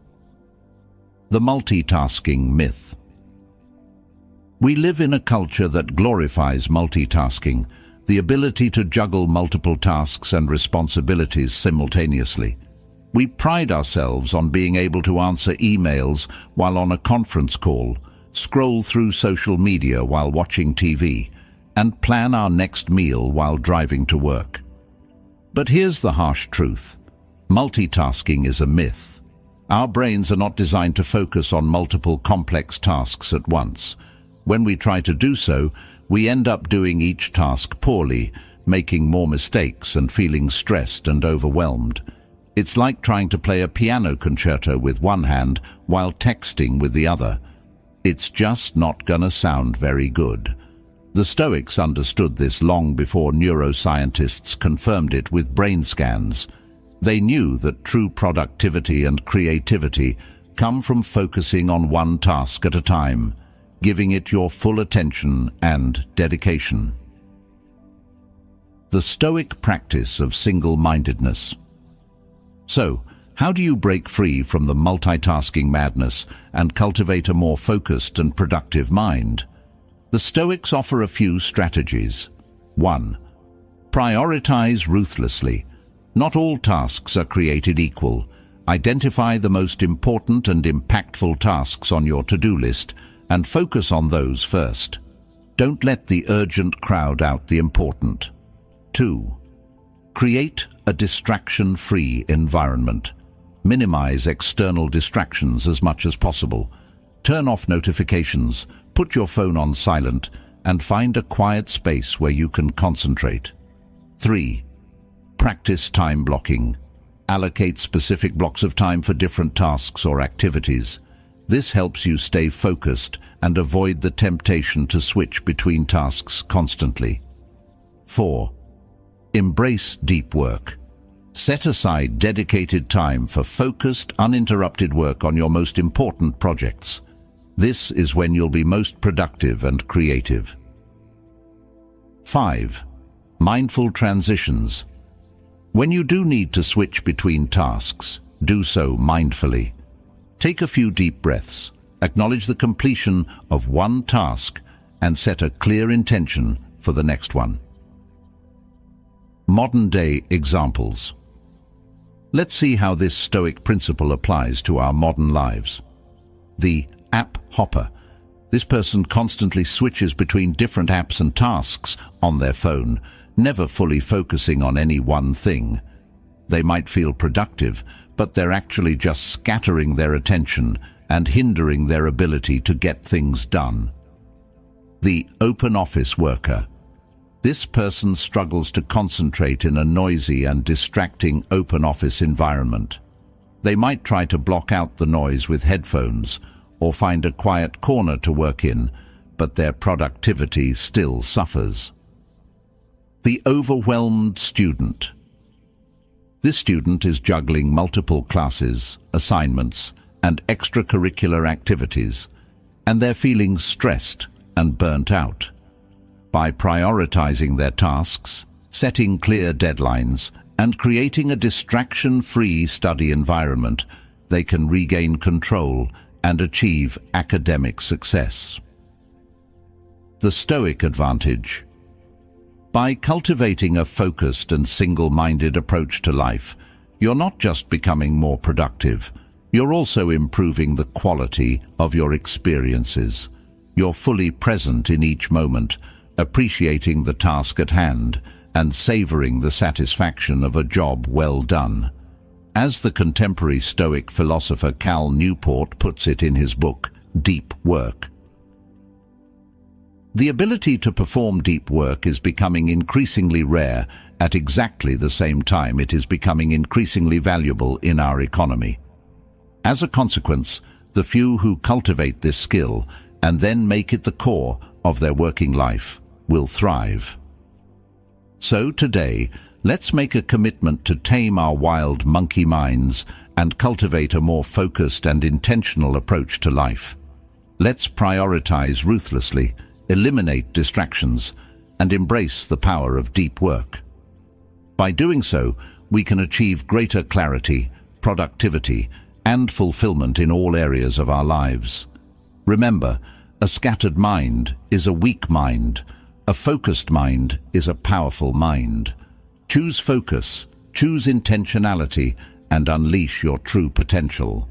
The multitasking myth. We live in a culture that glorifies multitasking, the ability to juggle multiple tasks and responsibilities simultaneously. We pride ourselves on being able to answer emails while on a conference call, scroll through social media while watching T V, and plan our next meal while driving to work. But here's the harsh truth. Multitasking is a myth. Our brains are not designed to focus on multiple complex tasks at once. When we try to do so, we end up doing each task poorly, making more mistakes and feeling stressed and overwhelmed. It's like trying to play a piano concerto with one hand while texting with the other. It's just not gonna sound very good. The Stoics understood this long before neuroscientists confirmed it with brain scans. They knew that true productivity and creativity come from focusing on one task at a time, giving it your full attention and dedication. The Stoic practice of single-mindedness. So, how do you break free from the multitasking madness and cultivate a more focused and productive mind? The Stoics offer a few strategies. one. Prioritize ruthlessly. Not all tasks are created equal. Identify the most important and impactful tasks on your to-do list and focus on those first. Don't let the urgent crowd out the important. two. Create a distraction-free environment. Minimize external distractions as much as possible. Turn off notifications, put your phone on silent, and find a quiet space where you can concentrate. three. Practice time blocking. Allocate specific blocks of time for different tasks or activities. This helps you stay focused and avoid the temptation to switch between tasks constantly. four. Embrace deep work. Set aside dedicated time for focused, uninterrupted work on your most important projects. This is when you'll be most productive and creative. five. Mindful transitions. When you do need to switch between tasks, do so mindfully. Take a few deep breaths, acknowledge the completion of one task, and set a clear intention for the next one. Modern-day examples. Let's see how this Stoic principle applies to our modern lives. The app hopper. This person constantly switches between different apps and tasks on their phone, never fully focusing on any one thing. They might feel productive, but they're actually just scattering their attention and hindering their ability to get things done. The open office worker. This person struggles to concentrate in a noisy and distracting open office environment. They might try to block out the noise with headphones or find a quiet corner to work in, but their productivity still suffers. The overwhelmed student. This student is juggling multiple classes, assignments, and extracurricular activities, and they're feeling stressed and burnt out. By prioritizing their tasks, setting clear deadlines, and creating a distraction-free study environment, they can regain control and achieve academic success. The Stoic advantage. By cultivating a focused and single-minded approach to life, you're not just becoming more productive, you're also improving the quality of your experiences. You're fully present in each moment, appreciating the task at hand and savoring the satisfaction of a job well done. As the contemporary Stoic philosopher Cal Newport puts it in his book, Deep Work. The ability to perform deep work is becoming increasingly rare at exactly the same time it is becoming increasingly valuable in our economy. As a consequence, the few who cultivate this skill and then make it the core of their working life will thrive. So today, let's make a commitment to tame our wild monkey minds and cultivate a more focused and intentional approach to life. Let's prioritize ruthlessly, eliminate distractions, and embrace the power of deep work. By doing so, we can achieve greater clarity, productivity, and fulfillment in all areas of our lives. Remember, a scattered mind is a weak mind. A focused mind is a powerful mind. Choose focus, choose intentionality, and unleash your true potential.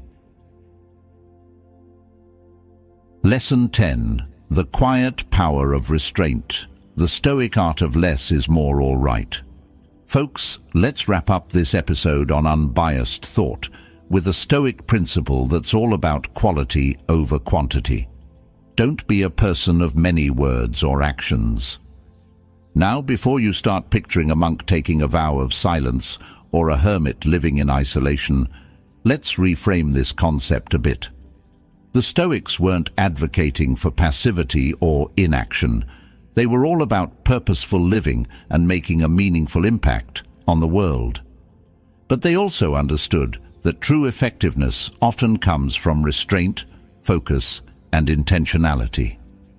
Lesson ten. The quiet power of restraint. The Stoic art of less is more, all right. Folks, let's wrap up this episode on unbiased thought with a Stoic principle that's all about quality over quantity. Don't be a person of many words or actions. Now, before you start picturing a monk taking a vow of silence or a hermit living in isolation, let's reframe this concept a bit. The Stoics weren't advocating for passivity or inaction. They were all about purposeful living and making a meaningful impact on the world. But they also understood that true effectiveness often comes from restraint, focus, and intentionality.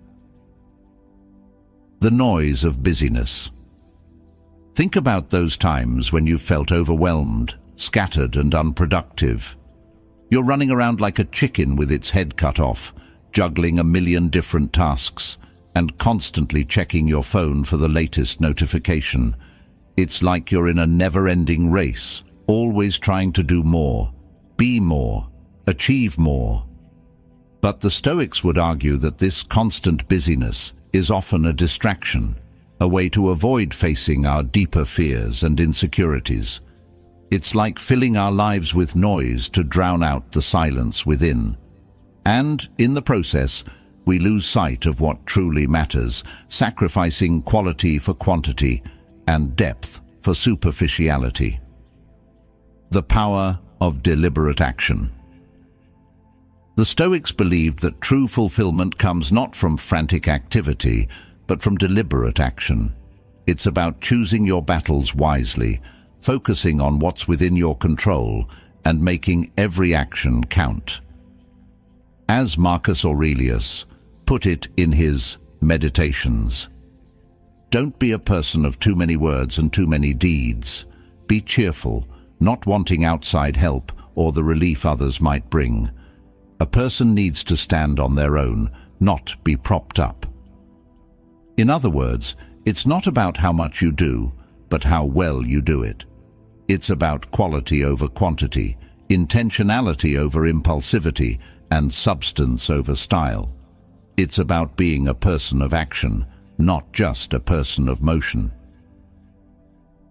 The noise of busyness. Think about those times when you felt overwhelmed, scattered, and unproductive. You're running around like a chicken with its head cut off, juggling a million different tasks, and constantly checking your phone for the latest notification. It's like you're in a never-ending race, always trying to do more, be more, achieve more. But the Stoics would argue that this constant busyness is often a distraction, a way to avoid facing our deeper fears and insecurities. It's like filling our lives with noise to drown out the silence within. And, in the process, we lose sight of what truly matters, sacrificing quality for quantity and depth for superficiality. The power of deliberate action. The Stoics believed that true fulfillment comes not from frantic activity, but from deliberate action. It's about choosing your battles wisely, focusing on what's within your control, and making every action count. As Marcus Aurelius put it in his Meditations, "Don't be a person of too many words and too many deeds. Be cheerful, not wanting outside help or the relief others might bring. A person needs to stand on their own, not be propped up." In other words, it's not about how much you do, but how well you do it. It's about quality over quantity, intentionality over impulsivity, and substance over style. It's about being a person of action, not just a person of motion.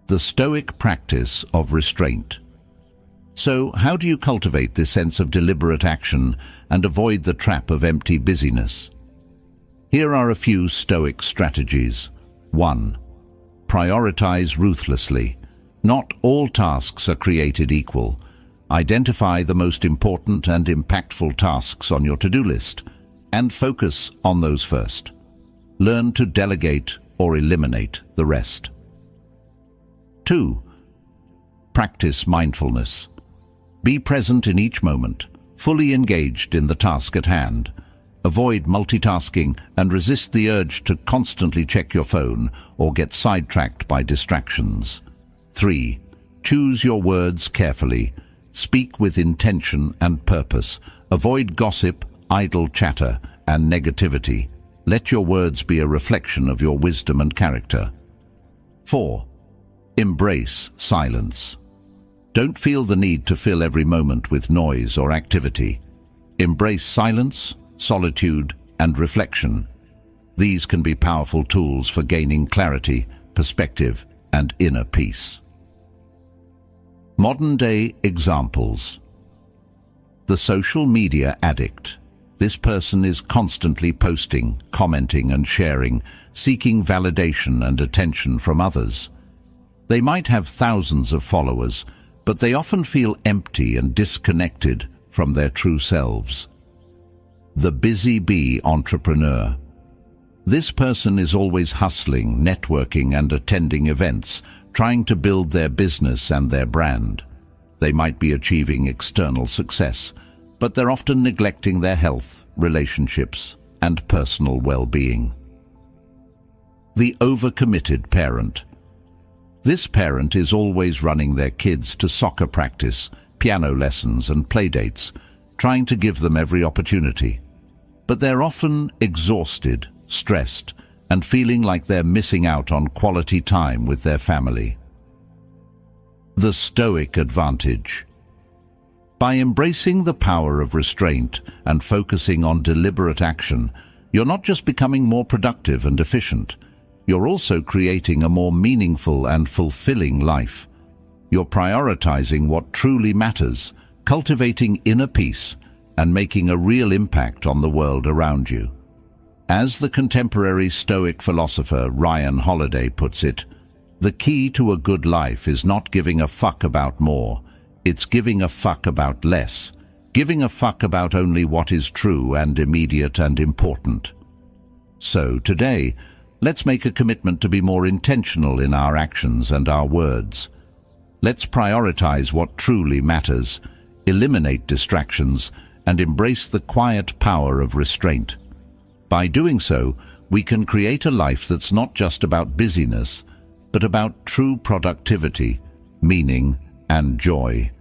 the Stoic practice of restraint. So, how do you cultivate this sense of deliberate action and avoid the trap of empty busyness? Here are a few Stoic strategies. one. Prioritize ruthlessly. Not all tasks are created equal. Identify the most important and impactful tasks on your to-do list and focus on those first. Learn to delegate or eliminate the rest. two. Practice mindfulness. Be present in each moment, fully engaged in the task at hand. Avoid multitasking and resist the urge to constantly check your phone or get sidetracked by distractions. three. Choose your words carefully. Speak with intention and purpose. Avoid gossip, idle chatter, and negativity. Let your words be a reflection of your wisdom and character. four. Embrace silence. Don't feel the need to fill every moment with noise or activity. Embrace silence, solitude, and reflection. These can be powerful tools for gaining clarity, perspective, and inner peace. Modern-day examples. The social media addict. This person is constantly posting, commenting, and sharing, seeking validation and attention from others. They might have thousands of followers, but they often feel empty and disconnected from their true selves. The busy bee entrepreneur. This person is always hustling, networking, and attending events, trying to build their business and their brand. They might be achieving external success, but they're often neglecting their health, relationships, and personal well-being. The overcommitted parent. This parent is always running their kids to soccer practice, piano lessons, and playdates, trying to give them every opportunity. But they're often exhausted, stressed, and feeling like they're missing out on quality time with their family. The Stoic advantage. By embracing the power of restraint and focusing on deliberate action, you're not just becoming more productive and efficient, you're also creating a more meaningful and fulfilling life. You're prioritizing what truly matters, cultivating inner peace, and making a real impact on the world around you. As the contemporary Stoic philosopher Ryan Holiday puts it, the key to a good life is not giving a fuck about more, it's giving a fuck about less, giving a fuck about only what is true and immediate and important. So today, let's make a commitment to be more intentional in our actions and our words. Let's prioritize what truly matters, eliminate distractions, and embrace the quiet power of restraint. By doing so, we can create a life that's not just about busyness, but about true productivity, meaning, and joy.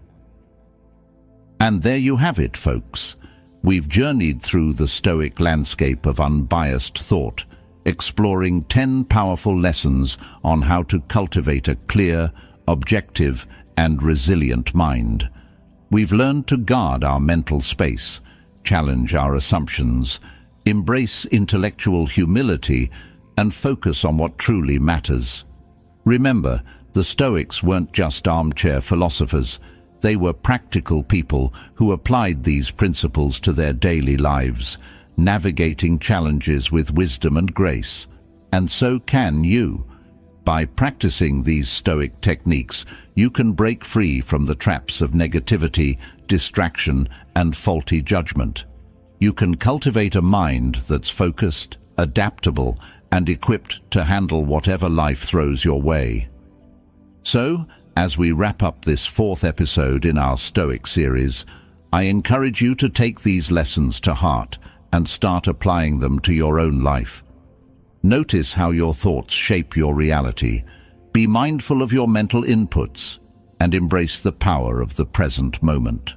And there you have it, folks. We've journeyed through the Stoic landscape of unbiased thought, exploring ten powerful lessons on how to cultivate a clear, objective, and resilient mind. We've learned to guard our mental space, challenge our assumptions, embrace intellectual humility, and focus on what truly matters. Remember, the Stoics weren't just armchair philosophers. They were practical people who applied these principles to their daily lives, navigating challenges with wisdom and grace. And so can you. By practicing these Stoic techniques, you can break free from the traps of negativity, distraction, and faulty judgment. You can cultivate a mind that's focused, adaptable, and equipped to handle whatever life throws your way. So, as we wrap up this fourth episode in our Stoic series, I encourage you to take these lessons to heart and start applying them to your own life. Notice how your thoughts shape your reality. Be mindful of your mental inputs and embrace the power of the present moment.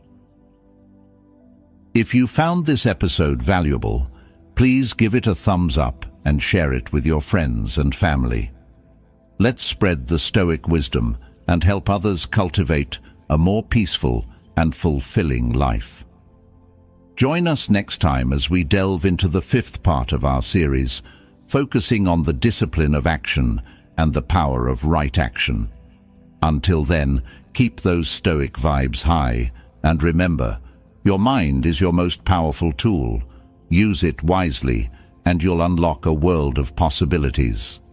If you found this episode valuable, please give it a thumbs up and share it with your friends and family. Let's spread the Stoic wisdom and help others cultivate a more peaceful and fulfilling life. Join us next time as we delve into the fifth part of our series, focusing on the discipline of action and the power of right action. Until then, keep those stoic vibes high, and remember, your mind is your most powerful tool. Use it wisely, and you'll unlock a world of possibilities.